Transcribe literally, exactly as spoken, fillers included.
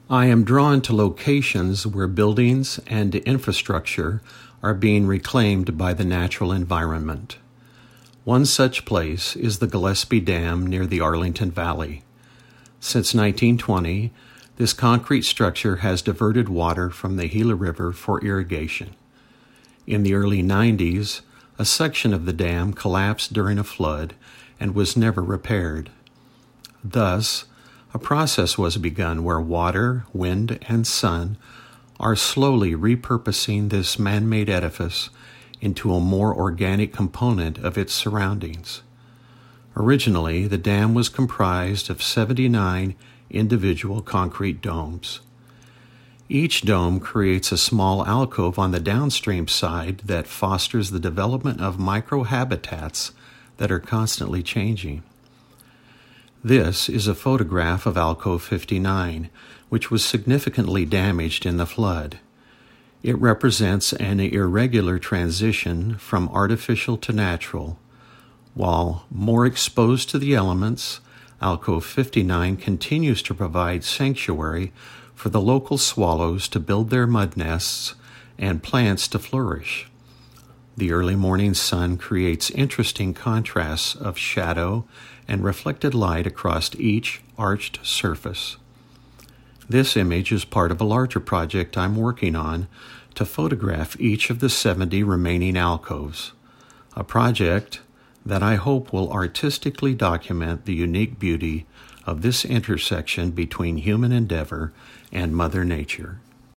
I am drawn to locations where buildings and infrastructure are being reclaimed by the natural environment. One such place is the Gillespie Dam near the Arlington Valley. Since nineteen twenty, this concrete structure has diverted water from the Gila River for irrigation. In the early nineties, a section of the dam collapsed during a flood and was never repaired. Thus, a process was begun where water, wind, and sun are slowly repurposing this man-made edifice into a more organic component of its surroundings. Originally, the dam was comprised of seventy-nine individual concrete domes. Each dome creates a small alcove on the downstream side that fosters the development of microhabitats that are constantly changing. This is a photograph of Alcove fifty-nine, which was significantly damaged in the flood. It represents an irregular transition from artificial to natural. While more exposed to the elements, Alcove fifty-nine continues to provide sanctuary for the local swallows to build their mud nests and plants to flourish. The early morning sun creates interesting contrasts of shadow and reflected light across each arched surface. This image is part of a larger project I'm working on to photograph each of the seventy remaining alcoves, a project that I hope will artistically document the unique beauty of this intersection between human endeavor and Mother Nature.